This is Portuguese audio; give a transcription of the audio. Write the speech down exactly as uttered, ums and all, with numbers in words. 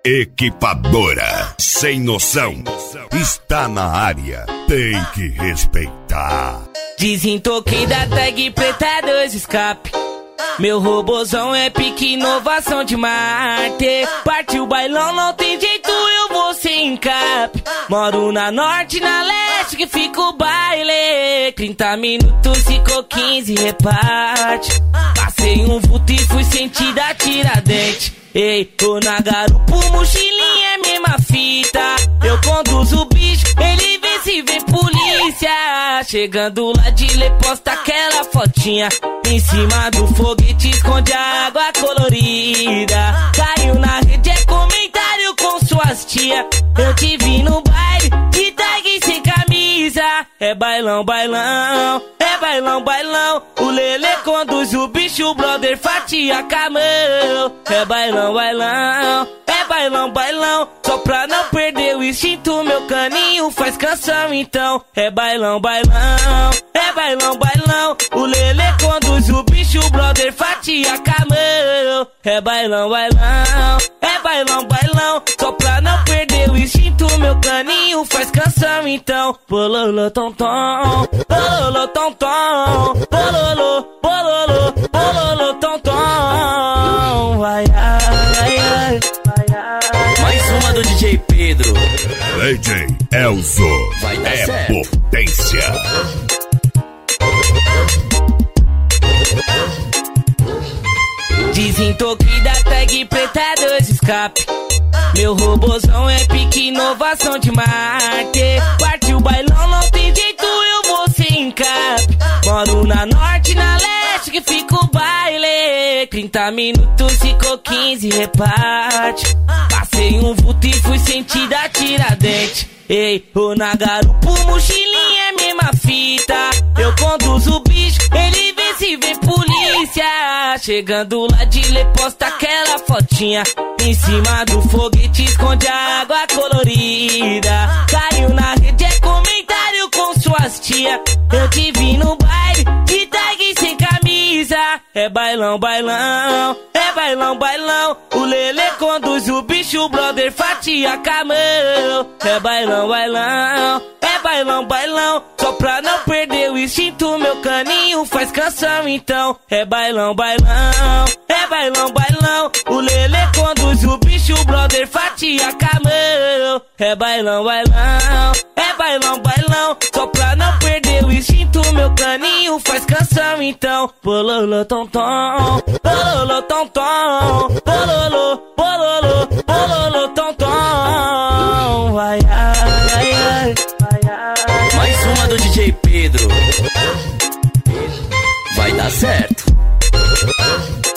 Equipadora Sem Noção está na área, tem que respeitar. Desentoquei da tag preta, dois escape. Meu robozão é pique inovação de Marte. Partiu o bailão, não tem jeito, eu vou sem encape. Moro na norte, na leste, que fica o baile. trinta minutos, ficou quinze, reparte. Passei um vulto e fui sentir a Tiradentes. Ei, tô na garupa, mochilinha é mesma fita. Eu conduzo o bicho, ele vê se vem polícia. Chegando lá de lê, posta aquela fotinha. Em cima do foguete esconde a água colorida. Caiu na rede, é comentário com suas tia. Eu te vi no baile, de tag sem camisa. É bailão, bailão, é bailão, bailão. O Lelê conduz o bicho, o brother fatia camão. É bailão, bailão, é bailão, bailão. Só pra não perder o instinto, meu caninho faz canção então. É bailão, bailão, é bailão, bailão. O Lelê conduz o bicho, o brother fatia camão. É bailão, bailão, é bailão, bailão. Só pra não perder o instinto, meu caninho faz canção então. Bololô, tom, tom, bololô, tom, tom, bololô, bololô, bololô, tom, tom. Vai, ai, ai, vai, ai. Mais uma do D J Pedro. D J Elzo. Vai dar é certo. Potência. Desentoquei da tag preta, dois escape. Meu robozão é pique inovação de Marte. Partiu o bailão, não tem jeito, eu vou sem encape. Moro na norte, na leste, que fica o baile. trinta minutos, ficou quinze, reparte. Passei um vulto e fui sentir a Tiradentes. Ei, tô na garupa, mochilinha é mesma fita. Eu conduzo o bicho, ele vê se vem polícia. Chegando lá de lê, posta aquela fotinha. Em cima do foguete esconde a água colorida. Caiu na rede, é comentário com suas tia. Eu te vi no baile, de tag sem camisa. É bailão, bailão, é bailão, bailão. O Lelê conduz o bicho, o brother fatia camão. É bailão, bailão, é bailão, bailão. Só pra não perder o instinto, meu caninho faz canção então. É bailão, bailão, é bailão, bailão. O Lelê conduz o bicho, o brother fatia camão. É bailão, bailão, é bailão, bailão. Só pra não perder o instinto, meu caninho faz canção então. Bololô, tom, tom, bololô, tom, tom, bololô, bololô, bololô, tom, tom. Vai, ai, ai, vai, ai. Mais uma do D J Pedro. Vai dar certo.